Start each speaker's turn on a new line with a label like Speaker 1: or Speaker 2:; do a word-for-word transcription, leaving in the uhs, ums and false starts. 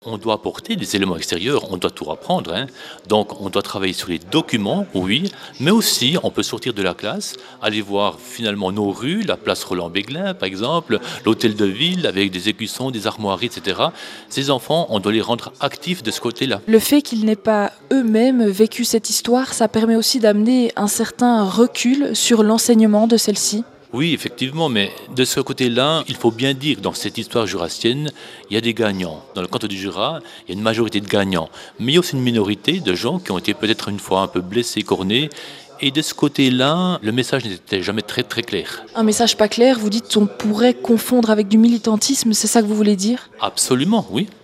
Speaker 1: On doit apporter des éléments extérieurs, on doit tout apprendre. Hein. Donc on doit travailler sur les documents, oui, mais aussi on peut sortir de la classe, aller voir finalement nos rues, la place Roland-Béglin par exemple, l'hôtel de ville avec des écussons, des armoiries, et cetera. Ces enfants, on doit les rendre actifs de ce côté-là.
Speaker 2: Le fait qu'ils n'aient pas eux-mêmes vécu cette histoire, ça permet aussi d'amener un certain recul sur l'enseignement de celle-ci.
Speaker 1: Oui, effectivement, mais de ce côté-là, il faut bien dire que dans cette histoire jurassienne, il y a des gagnants. Dans le canton du Jura, il y a une majorité de gagnants. Mais il y a aussi une minorité de gens qui ont été peut-être une fois un peu blessés, cornés. Et de ce côté-là, le message n'était jamais très très clair.
Speaker 2: Un message pas clair, vous dites on pourrait confondre avec du militantisme, c'est ça que vous voulez dire ?
Speaker 1: Absolument, oui.